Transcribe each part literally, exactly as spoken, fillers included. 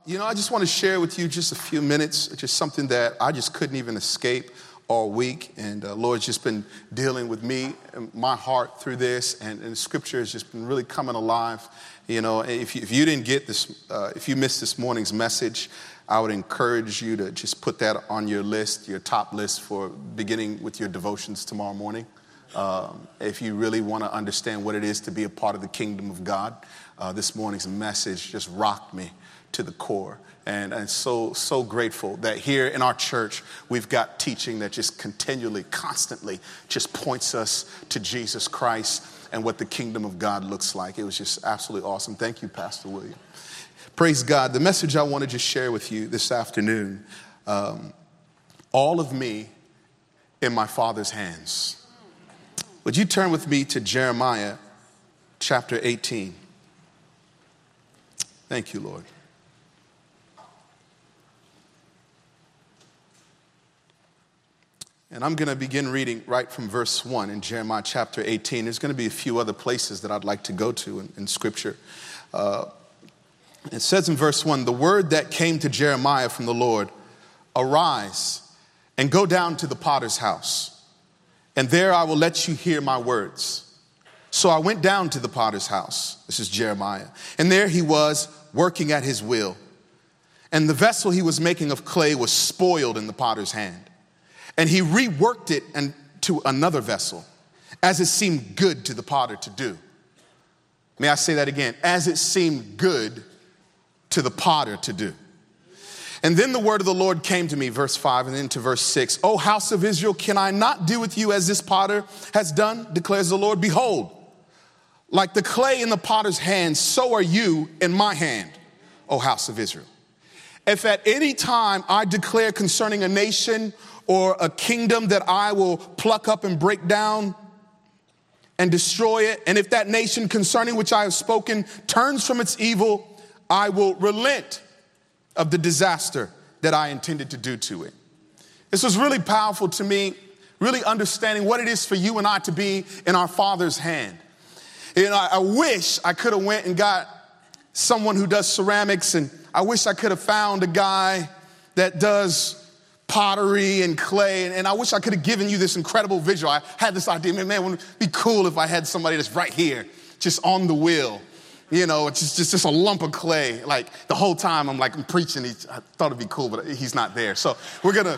You know, I just want to share with you just a few minutes, just something that I just couldn't even escape all week. And uh, Lord's just been dealing with me and my heart through this. And, and Scripture has just been really coming alive. You know, if you, if you didn't get this, uh, if you missed this morning's message, I would encourage you to just put that on your list, your top list for beginning with your devotions tomorrow morning. Um, if you really want to understand what it is to be a part of the kingdom of God, uh, this morning's message just rocked me to the core. And I'm so, so grateful that here in our church, we've got teaching that just continually, constantly just points us to Jesus Christ and what the kingdom of God looks like. It was just absolutely awesome. Thank you, Pastor William. Praise God. The message I want to just share with you this afternoon, um, all of me in my Father's hands. Would you turn with me to Jeremiah chapter eighteen? Thank you, Lord. And I'm going to begin reading right from verse one in Jeremiah chapter eighteen. There's going to be a few other places that I'd like to go to in, in Scripture. Uh, it says in verse one, the word that came to Jeremiah from the Lord, arise and go down to the potter's house, and there I will let you hear my words. So I went down to the potter's house. This is Jeremiah. And there he was working at his will. And the vessel he was making of clay was spoiled in the potter's hand. And he reworked it into another vessel, as it seemed good to the potter to do. May I say that again? As it seemed good to the potter to do. And then the word of the Lord came to me, verse five, and then to verse six. O house of Israel, can I not do with you as this potter has done, declares the Lord? Behold, like the clay in the potter's hand, so are you in my hand, O house of Israel. If at any time I declare concerning a nation or a kingdom that I will pluck up and break down and destroy it, and if that nation concerning which I have spoken turns from its evil, I will relent of the disaster that I intended to do to it. This was really powerful to me, really understanding what it is for you and I to be in our Father's hand. You know, I, I wish I could have went and got someone who does ceramics, and I wish I could have found a guy that does pottery and clay, and, and I wish I could have given you this incredible visual. I had this idea, man, man, it would be cool if I had somebody that's right here, just on the wheel. You know, it's just, just, just a lump of clay. Like the whole time I'm like, I'm preaching. He, I thought it'd be cool, but he's not there. So we're going to,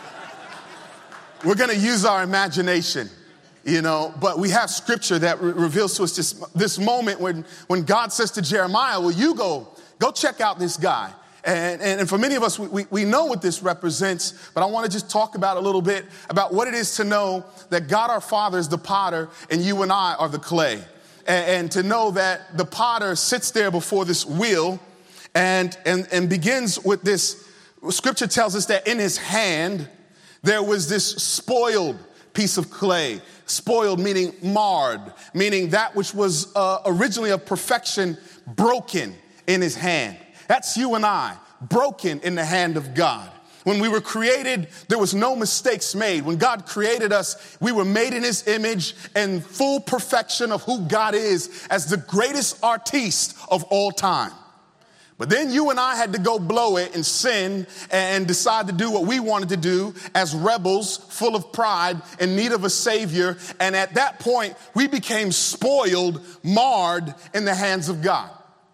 we're going to use our imagination, you know, but we have scripture that re- reveals to us this, this moment when, when God says to Jeremiah, well, you go, go check out this guy. And, and, and for many of us, we, we, we know what this represents, but I want to just talk about a little bit about what it is to know that God our Father is the potter and you and I are the clay. And, and to know that the potter sits there before this wheel and, and, and begins with this. Scripture tells us that in his hand, there was this spoiled piece of clay. Spoiled meaning marred, meaning that which was uh, originally of perfection broken in his hand. That's you and I, broken in the hand of God. When we were created, there was no mistakes made. When God created us, we were made in his image and full perfection of who God is as the greatest artiste of all time. But then you and I had to go blow it and sin and decide to do what we wanted to do as rebels, full of pride, in need of a savior. And at that point, we became spoiled, marred in the hands of God.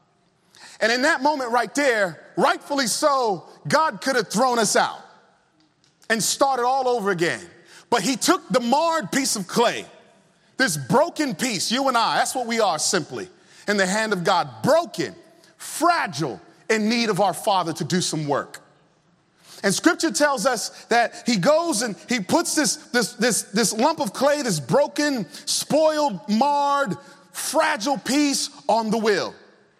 And in that moment right there, rightfully so, God could have thrown us out and started all over again. But he took the marred piece of clay, this broken piece, you and I, that's what we are simply, in the hand of God, broken, fragile, in need of our Father to do some work. And scripture tells us that he goes and he puts this, this, this, this lump of clay, this broken, spoiled, marred, fragile piece on the wheel.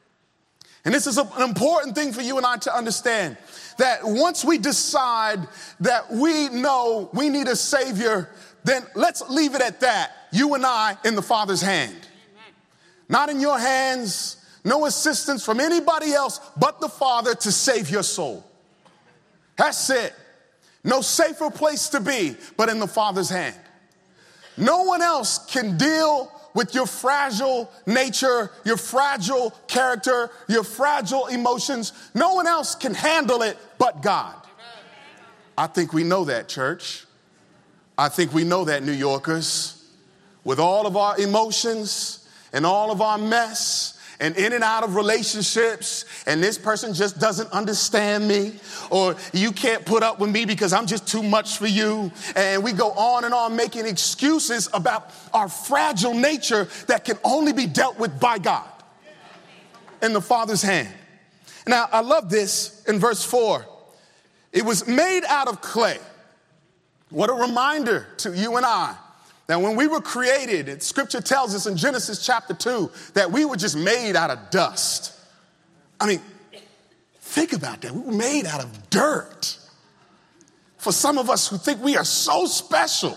And this is a, an important thing for you and I to understand, that once we decide that we know we need a savior, then let's leave it at that. You and I in the Father's hand. Amen. Not in your hands, no assistance from anybody else but the Father to save your soul. That's it. No safer place to be but in the Father's hand. No one else can deal with your fragile nature, your fragile character, your fragile emotions. No one else can handle it but God. I think we know that, church. I think we know that, New Yorkers. With all of our emotions and all of our mess and in and out of relationships, and this person just doesn't understand me, or you can't put up with me because I'm just too much for you. And we go on and on making excuses about our fragile nature that can only be dealt with by God in the Father's hand. Now, I love this in verse four. It was made out of clay. What a reminder to you and I. Now, when we were created, Scripture tells us in Genesis chapter two that we were just made out of dust. I mean, think about that. We were made out of dirt. For some of us who think we are so special.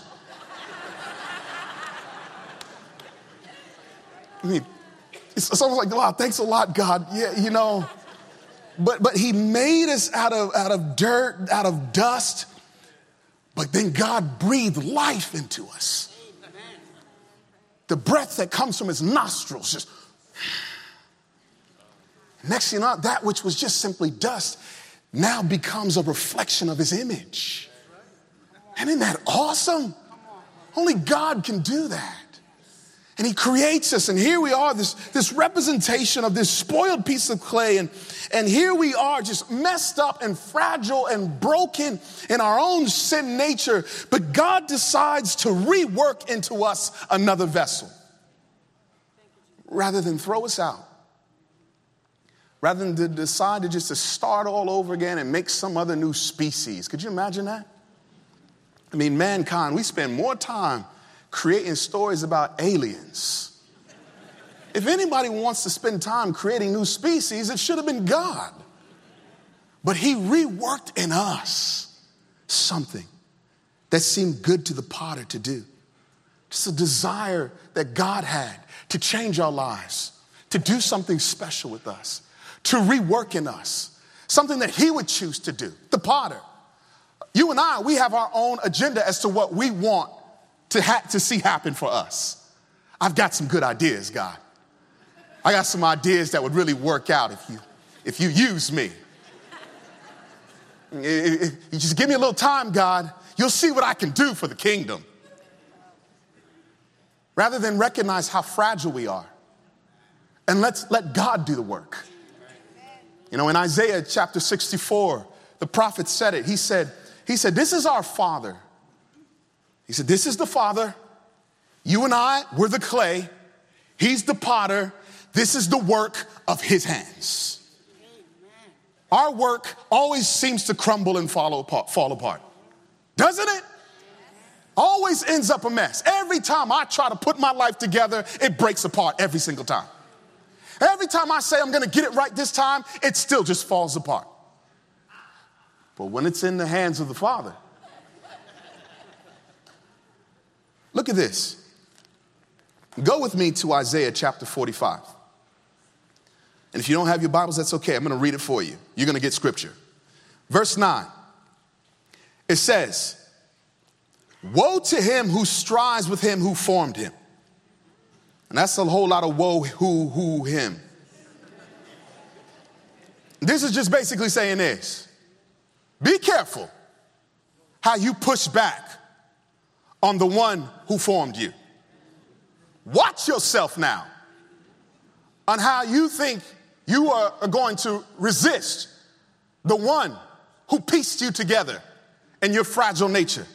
I mean, it's, it's almost like, wow, thanks a lot, God. Yeah, you know. But but he made us out of, out of dirt, out of dust. But then God breathed life into us. The breath that comes from his nostrils just. Next thing you know, that which was just simply dust now becomes a reflection of his image. And isn't that awesome? Only God can do that. And he creates us, and here we are, this, this representation of this spoiled piece of clay, and, and here we are just messed up and fragile and broken in our own sin nature, but God decides to rework into us another vessel rather than throw us out, rather than to decide to just to start all over again and make some other new species. Could you imagine that? I mean, mankind, we spend more time creating stories about aliens. If anybody wants to spend time creating new species, it should have been God. But he reworked in us something that seemed good to the potter to do. Just a desire that God had to change our lives, to do something special with us, to rework in us, something that he would choose to do, the potter. You and I, we have our own agenda as to what we want To, ha- to see happen for us. I've got some good ideas, God. I got some ideas that would really work out if you, if you use me. If you just give me a little time, God, you'll see what I can do for the kingdom. Rather than recognize how fragile we are. And let's let God do the work. You know, in Isaiah chapter sixty-four, the prophet said it. He said, he said, this is our Father. He said, this is the Father. You and I, we're the clay. He's the potter. This is the work of his hands. Our work always seems to crumble and fall apart, fall apart. Doesn't it? Always ends up a mess. Every time I try to put my life together, it breaks apart every single time. Every time I say I'm going to get it right this time, it still just falls apart. But when it's in the hands of the Father, look at this. Go with me to Isaiah chapter forty-five. And if you don't have your Bibles, that's okay. I'm going to read it for you. You're going to get scripture. Verse nine. It says, woe to him who strives with him who formed him. And that's a whole lot of woe, who, who, him. This is just basically saying this. Be careful how you push back on the one who formed you. Watch yourself now on how you think you are going to resist the one who pieced you together in your fragile nature.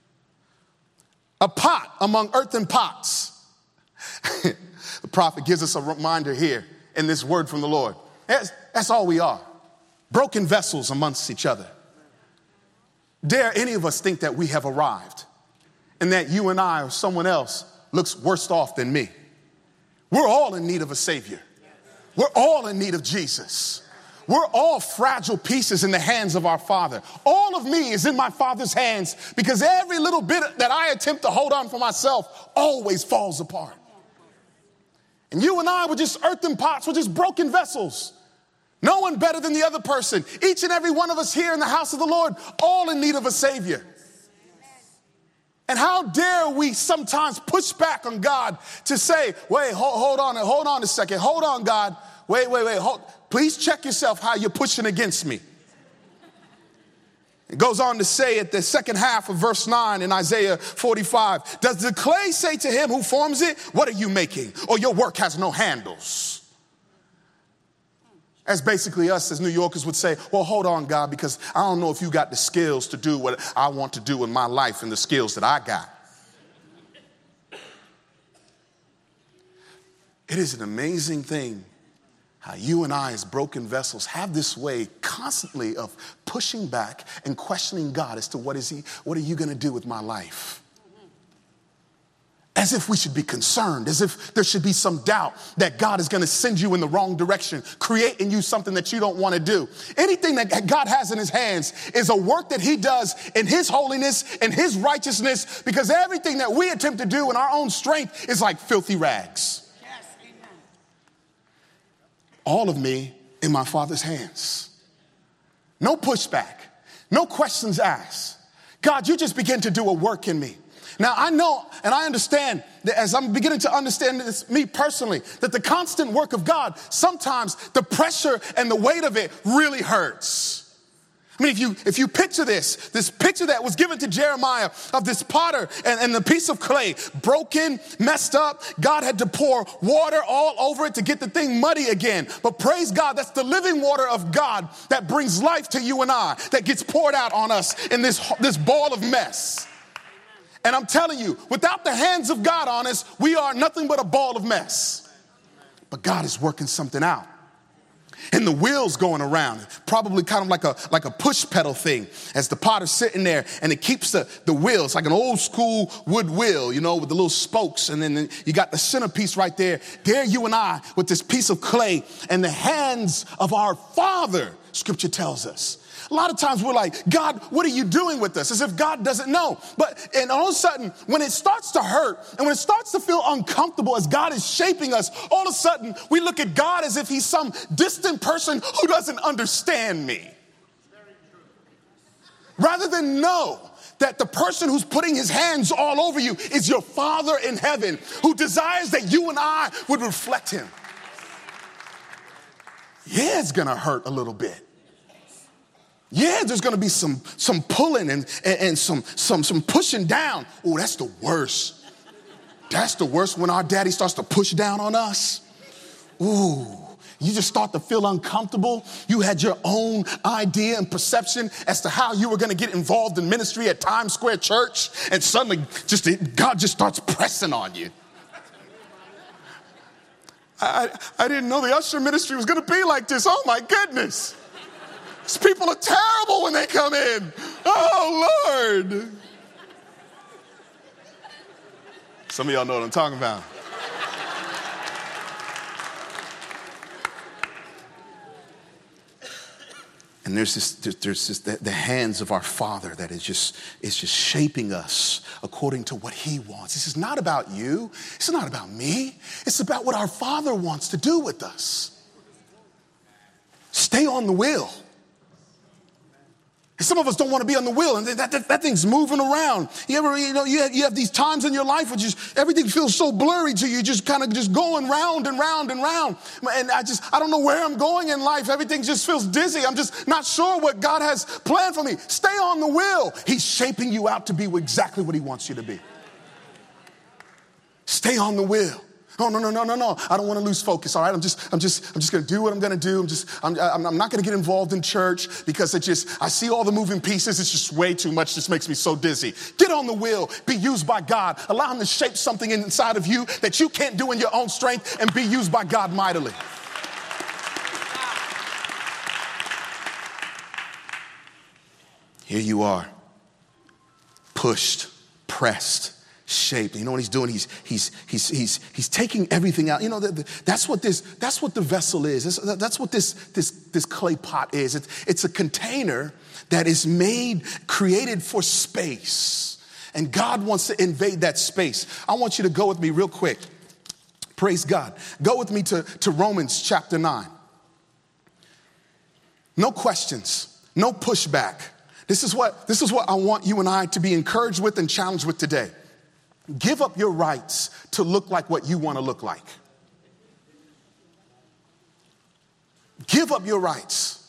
A pot among earthen pots. The prophet gives us a reminder here in this word from the Lord. That's, that's all we are. Broken vessels amongst each other. Dare any of us think that we have arrived and that you and I or someone else looks worse off than me? We're all in need of a Savior. We're all in need of Jesus. We're all fragile pieces in the hands of our Father. All of me is in my Father's hands because every little bit that I attempt to hold on for myself always falls apart. And you and I were just earthen pots, we're just broken vessels. No one better than the other person. Each and every one of us here in the house of the Lord, all in need of a Savior. And how dare we sometimes push back on God to say, wait, hold, hold on, hold on a second. Hold on, God. Wait, wait, wait. Hold. Please check yourself how you're pushing against me. It goes on to say at the second half of verse nine in Isaiah forty-five, does the clay say to him who forms it, what are you making? Or your work has no handles? As basically us as New Yorkers would say, well, hold on, God, because I don't know if you got the skills to do what I want to do in my life and the skills that I got. It is an amazing thing how you and I as broken vessels have this way constantly of pushing back and questioning God as to what is he, what are you going to do with my life? As if we should be concerned, as if there should be some doubt that God is going to send you in the wrong direction, create in you something that you don't want to do. Anything that God has in his hands is a work that he does in his holiness and his righteousness, because everything that we attempt to do in our own strength is like filthy rags. All of me in my Father's hands. No pushback, no questions asked. God, you just begin to do a work in me. Now, I know and I understand that as I'm beginning to understand this, me personally, that the constant work of God, sometimes the pressure and the weight of it really hurts. I mean, if you if you picture this, this picture that was given to Jeremiah of this potter and, and the piece of clay, broken, messed up, God had to pour water all over it to get the thing muddy again. But praise God, that's the living water of God that brings life to you and I, that gets poured out on us in this, this ball of mess. And I'm telling you, without the hands of God on us, we are nothing but a ball of mess. But God is working something out. And the wheels going around, probably kind of like a like a push pedal thing, as the potter's sitting there, and it keeps the, the wheels, like an old school wood wheel, you know, with the little spokes, and then you got the centerpiece right there. There you and I with this piece of clay and the hands of our Father, Scripture tells us. A lot of times we're like, God, what are you doing with us? As if God doesn't know. But and all of a sudden, when it starts to hurt and when it starts to feel uncomfortable as God is shaping us, all of a sudden we look at God as if he's some distant person who doesn't understand me. Rather than know that the person who's putting his hands all over you is your Father in heaven, who desires that you and I would reflect him. Yeah, it's going to hurt a little bit. Yeah, there's going to be some some pulling and, and, and some, some, some pushing down. Oh, that's the worst. That's the worst when our daddy starts to push down on us. Ooh, you just start to feel uncomfortable. You had your own idea and perception as to how you were going to get involved in ministry at Times Square Church. And suddenly just God just starts pressing on you. I, I didn't know the usher ministry was going to be like this. Oh, my goodness. These people are terrible when they come in. Oh, Lord. Some of y'all know what I'm talking about. And there's this, there's this, the, the hands of our Father that is just, is just shaping us according to what he wants. This is not about you. It's not about me. It's about what our Father wants to do with us. Stay on the wheel. Some of us don't want to be on the wheel, and that, that, that thing's moving around. You ever, you know, you have, you have these times in your life where just everything feels so blurry to you, just kind of just going round and round and round. And I just, I don't know where I'm going in life. Everything just feels dizzy. I'm just not sure what God has planned for me. Stay on the wheel. He's shaping you out to be exactly what he wants you to be. Stay on the wheel. Oh, no, no, no, no, no. I don't want to lose focus. All right. I'm just, I'm just, I'm just going to do what I'm going to do. I'm just, I'm, I'm, I'm not going to get involved in church because it just, I see all the moving pieces. It's just way too much. It just makes me so dizzy. Get on the wheel. Be used by God. Allow him to shape something inside of you that you can't do in your own strength and be used by God mightily. Here you are, pushed, pressed, shaped. You know what he's doing? He's he's he's he's he's taking everything out. You know that that's what this that's what the vessel is. That's, that's what this this this clay pot is. It's it's a container that is made, created for space, and God wants to invade that space. I want you to go with me real quick. Praise God. Go with me to to Romans chapter nine. No questions, no pushback. This is what, this is what I want you and I to be encouraged with and challenged with today. Give up your rights to look like what you want to look like. Give up your rights.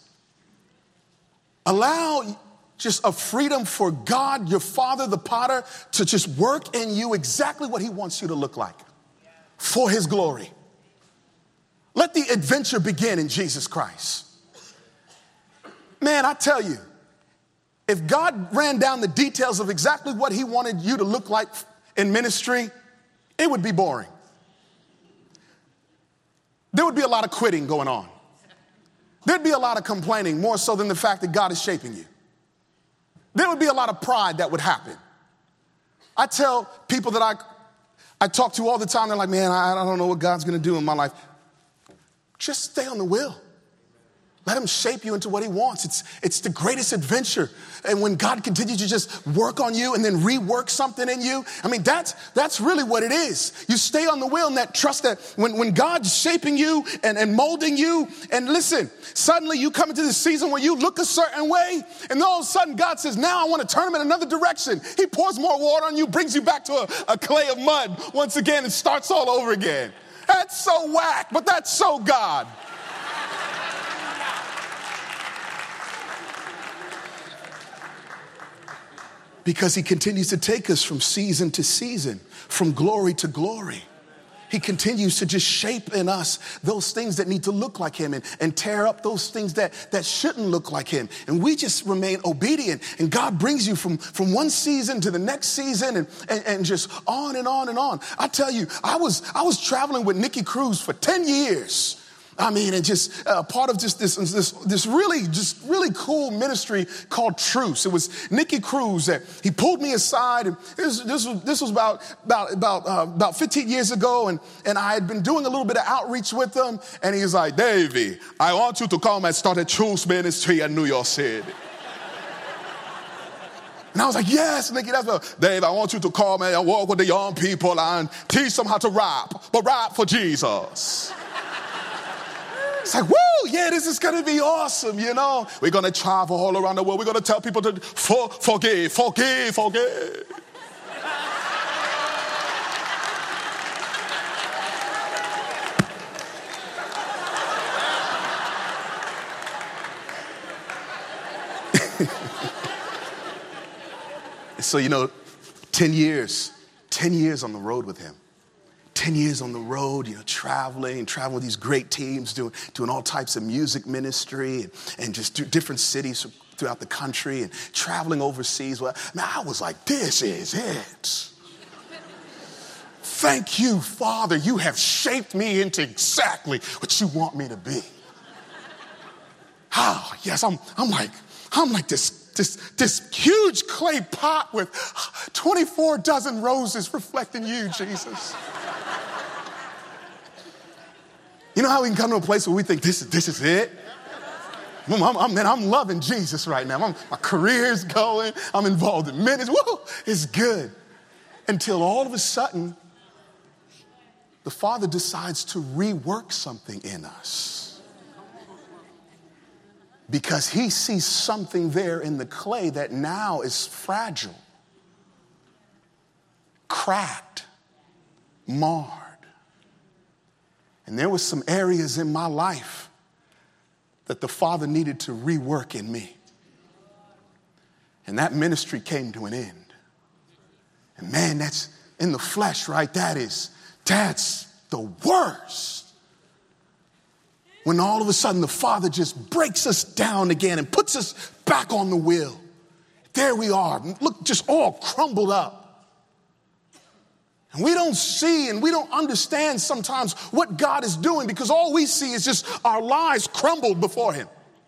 Allow just a freedom for God, your Father, the potter, to just work in you exactly what he wants you to look like for his glory. Let the adventure begin in Jesus Christ. Man, I tell you, if God ran down the details of exactly what he wanted you to look like in ministry, it would be boring. There would be a lot of quitting going on. There'd be a lot of complaining, more so than the fact that God is shaping you. There would be a lot of pride that would happen. I tell people that I, I talk to all the time, they're like, man, I, I don't know what God's going to do in my life. Just stay on the wheel. Let him shape you into what he wants. It's, it's the greatest adventure. And when God continues to just work on you and then rework something in you, I mean, that's, that's really what it is. You stay on the wheel and that trust that when, when God's shaping you and, and molding you, and listen, suddenly you come into this season where you look a certain way, and then all of a sudden God says, now I want to turn him in another direction. He pours more water on you, brings you back to a, a clay of mud once again and starts all over again. That's so whack, but that's so God. Because he continues to take us from season to season, from glory to glory. He continues to just shape in us those things that need to look like him and, and tear up those things that, that shouldn't look like him. And we just remain obedient. And God brings you from, from one season to the next season and, and, and just on and on and on. I tell you, I was, I was traveling with Nicky Cruz for ten years. I mean, and just uh, part of just this, this, this really, just really cool ministry called Truce. It was Nicky Cruz that he pulled me aside, and this, this was this was about about about uh, about fifteen years ago, and and I had been doing a little bit of outreach with him, and he's like, Davey, I want you to come and start a Truce ministry in New York City. And I was like, yes, Nicky, that's what, Dave, I want you to come and walk with the young people and teach them how to rap, but rap for Jesus. It's like, woo, yeah, this is going to be awesome, you know. We're going to travel all around the world. We're going to tell people to for, forgive, forgive, forgive. So, you know, ten years, ten years on the road with him. ten years on the road, you know, traveling, traveling with these great teams, doing, doing all types of music ministry and, and just do different cities throughout the country and traveling overseas. Well, man, I was like, this is it. Thank you, Father. You have shaped me into exactly what you want me to be. Oh, yes, I'm, I'm like, I'm like this. This, this huge clay pot with twenty-four dozen roses reflecting you, Jesus. You know how we can come to a place where we think this is, this is it? I'm, I'm, man, I'm loving Jesus right now. I'm, my career's going. I'm involved in ministry. Woo, it's good. Until all of a sudden, the Father decides to rework something in us. Because he sees something there in the clay that now is fragile, cracked, marred. And there were some areas in my life that the Father needed to rework in me. And that ministry came to an end. And man, that's in the flesh, right? That is, that's the worst. When all of a sudden the Father just breaks us down again and puts us back on the wheel. There we are, look, just all crumbled up. And we don't see and we don't understand sometimes what God is doing because all we see is just our lives crumbled before him.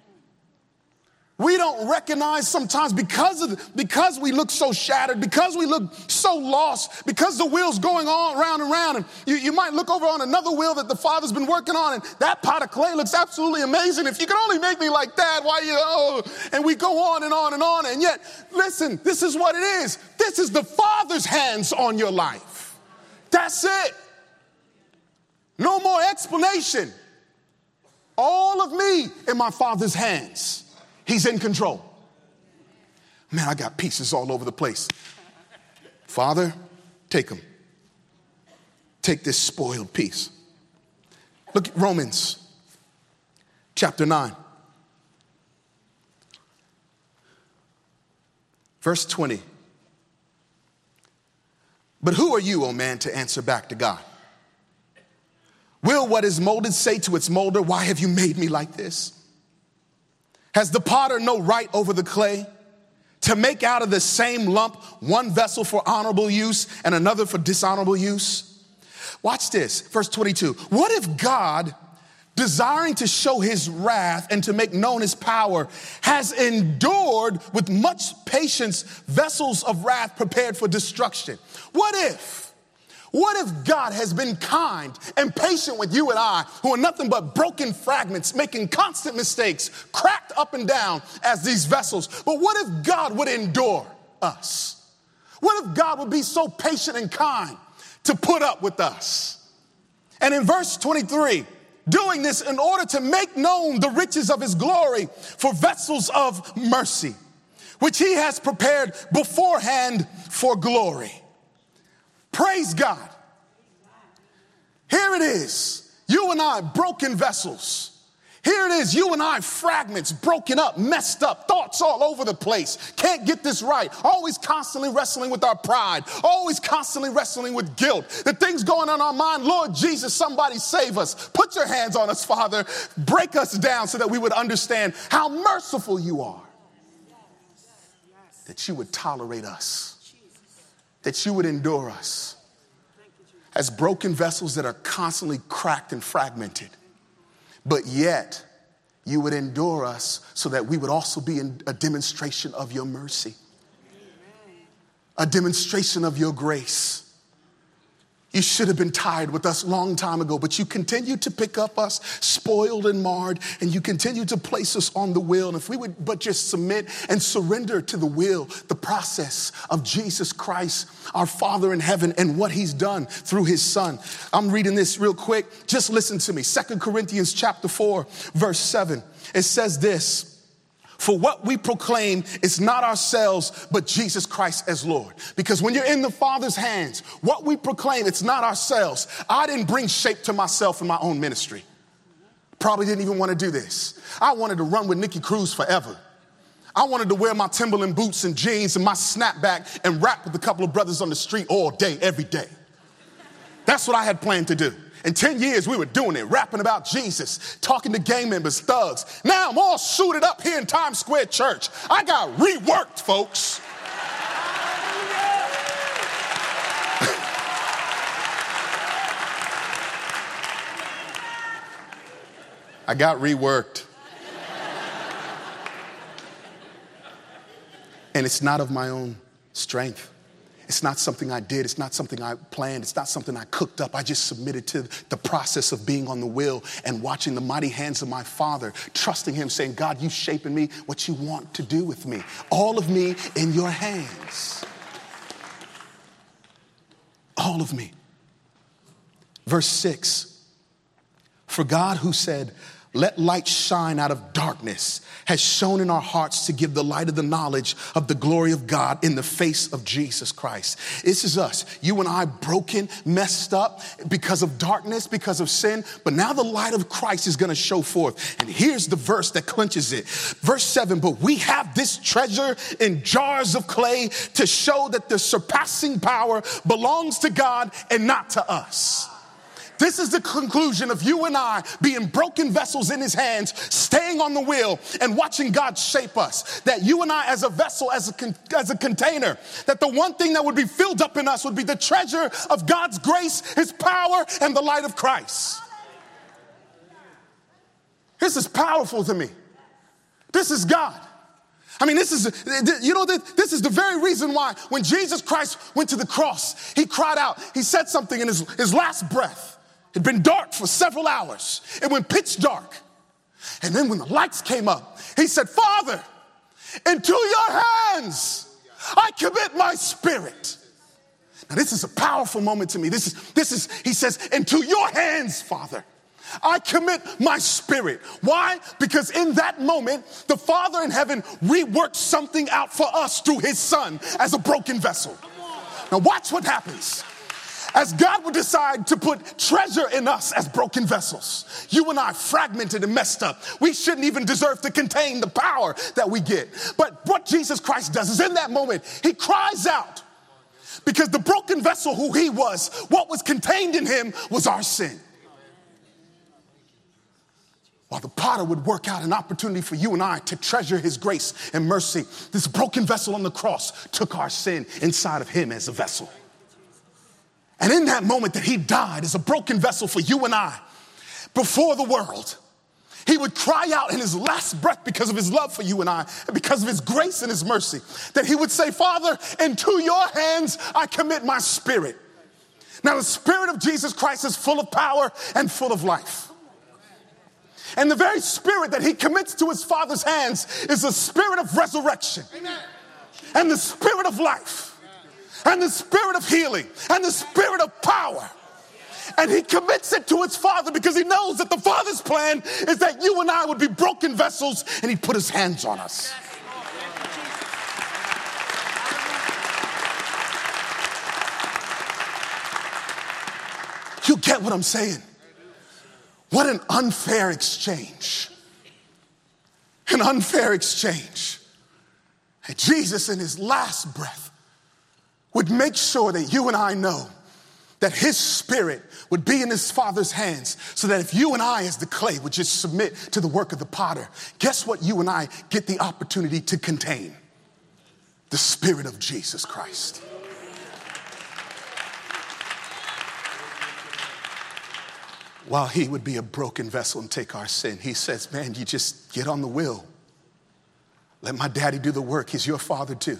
We don't recognize sometimes because of because we look so shattered, because we look so lost, because the wheel's going on round and round. And you, you might look over on another wheel that the Father's been working on, and that pot of clay looks absolutely amazing. If you could only make me like that, why you oh, and we go on and on and on. And yet, listen, this is what it is. This is the Father's hands on your life. That's it. No more explanation. All of me in my Father's hands. He's in control. Man, I got pieces all over the place. Father, take them. Take this spoiled piece. Look at Romans chapter nine. Verse twenty. But who are you, O man, to answer back to God? Will what is molded say to its molder, why have you made me like this? Has the potter no right over the clay to make out of the same lump one vessel for honorable use and another for dishonorable use? Watch this, verse twenty-two. What if God, desiring to show his wrath and to make known his power, has endured with much patience vessels of wrath prepared for destruction? What if, what if God has been kind and patient with you and I, who are nothing but broken fragments, making constant mistakes, cracked up and down as these vessels? But what if God would endure us? What if God would be so patient and kind to put up with us? And in verse twenty-three, doing this in order to make known the riches of his glory for vessels of mercy, which he has prepared beforehand for glory. Praise God. Here it is. You and I, broken vessels. Here it is, you and I, fragments, broken up, messed up, thoughts all over the place. Can't get this right. Always constantly wrestling with our pride. Always constantly wrestling with guilt. The things going on in our mind, Lord Jesus, somebody save us. Put your hands on us, Father. Break us down so that we would understand how merciful you are. That you would tolerate us. That you would endure us. As broken vessels that are constantly cracked and fragmented. But yet, you would endure us so that we would also be in a demonstration of your mercy. A demonstration of your grace. You should have been tired with us a long time ago, but you continue to pick up us, spoiled and marred, and you continue to place us on the wheel. And if we would but just submit and surrender to the will, the process of Jesus Christ, our Father in heaven, and what he's done through his Son. I'm reading this real quick. Just listen to me. Second Corinthians chapter four, verse seven. It says this. For what we proclaim is not ourselves, but Jesus Christ as Lord. Because when you're in the Father's hands, what we proclaim, it's not ourselves. I didn't bring shape to myself in my own ministry. Probably didn't even want to do this. I wanted to run with Nikki Cruz forever. I wanted to wear my Timberland boots and jeans and my snapback and rap with a couple of brothers on the street all day, every day. That's what I had planned to do. In ten years, we were doing it, rapping about Jesus, talking to gang members, thugs. Now I'm all suited up here in Times Square Church. I got reworked, folks. I got reworked. And it's not of my own strength. It's not something I did. It's not something I planned. It's not something I cooked up. I just submitted to the process of being on the wheel and watching the mighty hands of my Father, trusting him, saying, God, you shaping me what you want to do with me. All of me in your hands. All of me. Verse six. For God who said, let light shine out of darkness, has shone in our hearts to give the light of the knowledge of the glory of God in the face of Jesus Christ. This is us, you and I, broken, messed up because of darkness, because of sin. But now the light of Christ is going to show forth. And here's the verse that clinches it. Verse seven, but we have this treasure in jars of clay to show that the surpassing power belongs to God and not to us. This is the conclusion of you and I being broken vessels in his hands, staying on the wheel and watching God shape us. That you and I as a vessel, as a, con- as a container, that the one thing that would be filled up in us would be the treasure of God's grace, his power, and the light of Christ. This is powerful to me. This is God. I mean, this is, you know, this is the very reason why when Jesus Christ went to the cross, he cried out, he said something in his, his last breath. It had been dark for several hours. It went pitch dark. And then when the lights came up, he said, Father, into your hands I commit my spirit. Now, this is a powerful moment to me. This is, this is, he says, into your hands, Father, I commit my spirit. Why? Because in that moment, the Father in heaven reworked something out for us through his Son as a broken vessel. Now watch what happens. As God would decide to put treasure in us as broken vessels, you and I fragmented and messed up. We shouldn't even deserve to contain the power that we get. But what Jesus Christ does is in that moment, he cries out because the broken vessel who he was, what was contained in him was our sin. While the potter would work out an opportunity for you and I to treasure his grace and mercy, this broken vessel on the cross took our sin inside of him as a vessel. And in that moment that he died as a broken vessel for you and I, before the world, he would cry out in his last breath because of his love for you and I, and because of his grace and his mercy, that he would say, Father, into your hands I commit my spirit. Now the spirit of Jesus Christ is full of power and full of life. And the very spirit that he commits to his Father's hands is the spirit of resurrection. Amen. And the spirit of life. And the spirit of healing, and the spirit of power. And he commits it to his Father because he knows that the Father's plan is that you and I would be broken vessels, and he put his hands on us. You get what I'm saying? What an unfair exchange. An unfair exchange. And Jesus, in his last breath, would make sure that you and I know that his spirit would be in his Father's hands so that if you and I as the clay would just submit to the work of the potter, guess what you and I get the opportunity to contain? The spirit of Jesus Christ. While he would be a broken vessel and take our sin, he says, man, you just get on the wheel. Let my daddy do the work. He's your father too.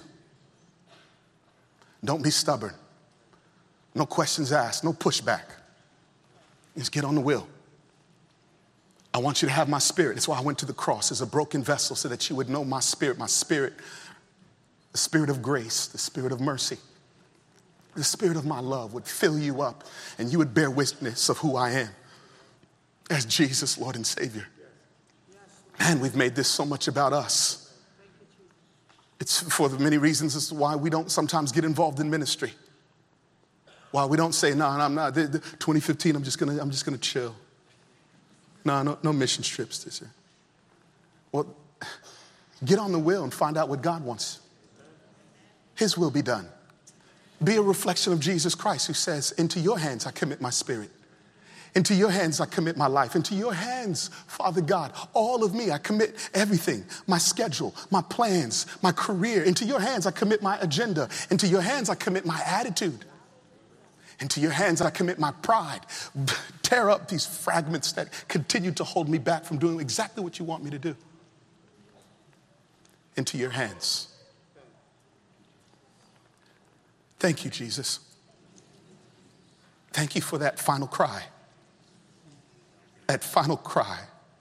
Don't be stubborn. No questions asked, no pushback. Just get on the wheel. I want you to have my spirit. That's why I went to the cross as a broken vessel so that you would know my spirit, my spirit, the spirit of grace, the spirit of mercy, the spirit of my love would fill you up and you would bear witness of who I am as Jesus, Lord and Savior. Man, we've made this so much about us. It's for the many reasons as to why we don't sometimes get involved in ministry. Why we don't say, no, no I'm not. The, the twenty fifteen, I'm just gonna, I'm just gonna chill. No, no, no mission trips this year. Well, get on the wheel and find out what God wants. His will be done. Be a reflection of Jesus Christ who says, into your hands I commit my spirit. Into your hands I commit my life. Into your hands, Father God, all of me, I commit everything. My schedule, my plans, my career. Into your hands I commit my agenda. Into your hands I commit my attitude. Into your hands I commit my pride. Tear up these fragments that continue to hold me back from doing exactly what you want me to do. Into your hands. Thank you, Jesus. Thank you for that final cry. That final cry.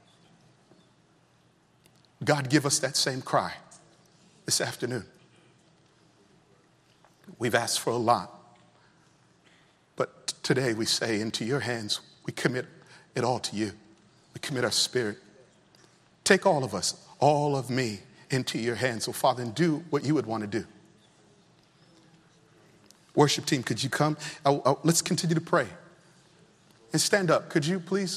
God, give us that same cry this afternoon. We've asked for a lot. But today we say, into your hands, we commit it all to you. We commit our spirit. Take all of us, all of me, into your hands, oh Father, and do what you would want to do. Worship team, could you come? I'll, I'll, let's continue to pray. And stand up, could you please?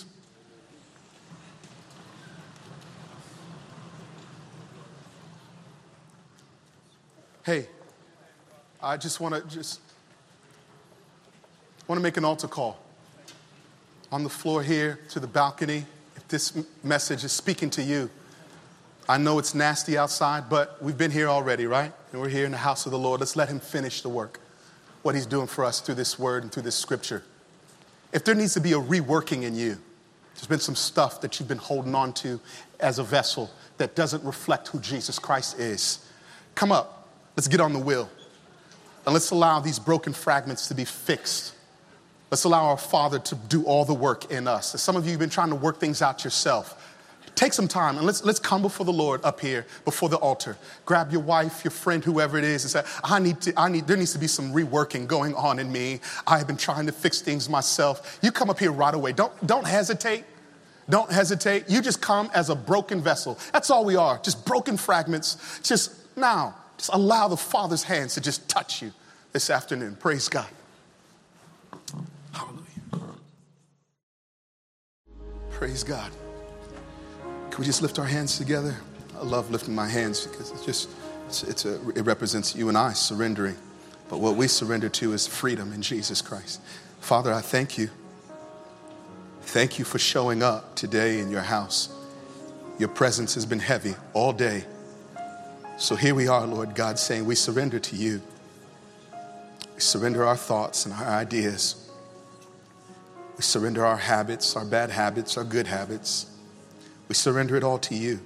Hey, I just want to just want to make an altar call on the floor here to the balcony. If this message is speaking to you, I know it's nasty outside, but we've been here already, right? And we're here in the house of the Lord. Let's let him finish the work, what he's doing for us through this word and through this scripture. If there needs to be a reworking in you, there's been some stuff that you've been holding on to as a vessel that doesn't reflect who Jesus Christ is. Come up. Let's get on the wheel. And let's allow these broken fragments to be fixed. Let's allow our Father to do all the work in us. As some of you have been trying to work things out yourself. Take some time and let's let's come before the Lord up here, before the altar. Grab your wife, your friend, whoever it is, and say, I need to, I need, there needs to be some reworking going on in me. I have been trying to fix things myself. You come up here right away. Don't, don't hesitate. Don't hesitate. You just come as a broken vessel. That's all we are, just broken fragments. Just now, just allow the Father's hands to just touch you this afternoon. Praise God. Hallelujah. Praise God. Can we just lift our hands together? I love lifting my hands because it's just, it's, it's a, it represents you and I surrendering. But what we surrender to is freedom in Jesus Christ. Father, I thank you. Thank you for showing up today in your house. Your presence has been heavy all day. So here we are, Lord God, saying we surrender to you. We surrender our thoughts and our ideas. We surrender our habits, our bad habits, our good habits. We surrender it all to you.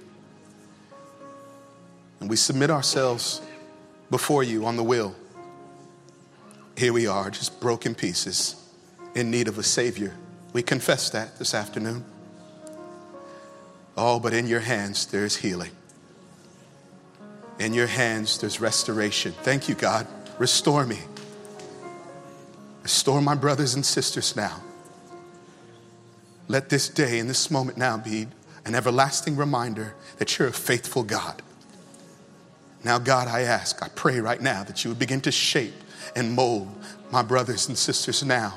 And we submit ourselves before you on the wheel. Here we are, just broken pieces in need of a Savior. We confess that this afternoon. Oh, but in your hands, there's healing. In your hands, there's restoration. Thank you, God. Restore me. Restore my brothers and sisters now. Let this day and this moment now be an everlasting reminder that you're a faithful God. Now, God, I ask, I pray right now that you would begin to shape and mold my brothers and sisters now.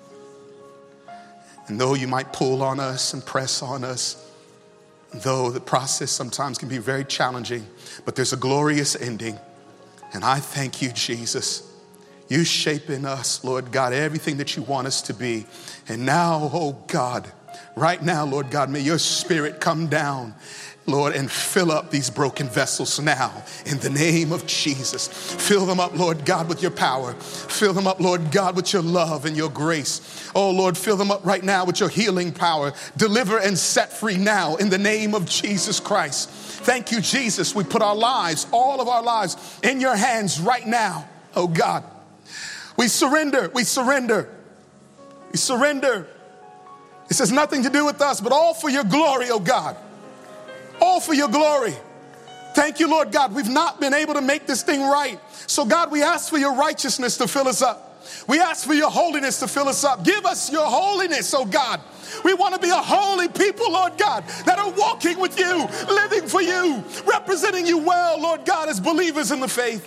And though you might pull on us and press on us, though the process sometimes can be very challenging, but there's a glorious ending. And I thank you, Jesus. You shape in us, Lord God, everything that you want us to be. And now, oh God, right now, Lord God, may your Spirit come down, Lord, and fill up these broken vessels now in the name of Jesus. Fill them up, Lord God, with your power. Fill them up, Lord God, with your love and your grace. Oh, Lord, fill them up right now with your healing power. Deliver and set free now in the name of Jesus Christ. Thank you, Jesus. We put our lives, all of our lives, in your hands right now, oh God. We surrender, we surrender, we surrender. This has nothing to do with us, but all for your glory, oh God. All for your glory. Thank you, Lord God. We've not been able to make this thing right. So God, we ask for your righteousness to fill us up. We ask for your holiness to fill us up. Give us your holiness, oh God. We want to be a holy people, Lord God, that are walking with you, living for you, representing you well, Lord God, as believers in the faith.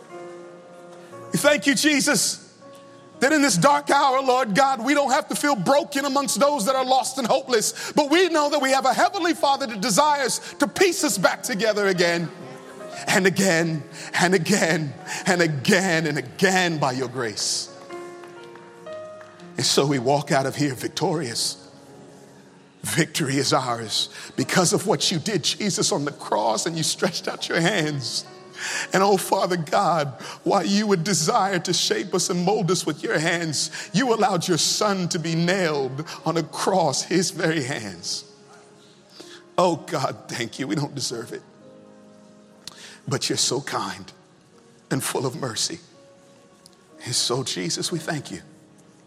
We thank you, Jesus, that in this dark hour, Lord God, we don't have to feel broken amongst those that are lost and hopeless, but we know that we have a heavenly Father that desires to piece us back together again and again and again and again and again by your grace. And so we walk out of here victorious. Victory is ours because of what you did, Jesus, on the cross, and you stretched out your hands. And oh, Father God, while you would desire to shape us and mold us with your hands, you allowed your Son to be nailed on a cross, his very hands. Oh God, thank you. We don't deserve it. But you're so kind and full of mercy. And so, Jesus, we thank you.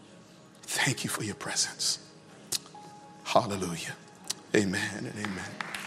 Thank you for your presence. Hallelujah. Amen and amen.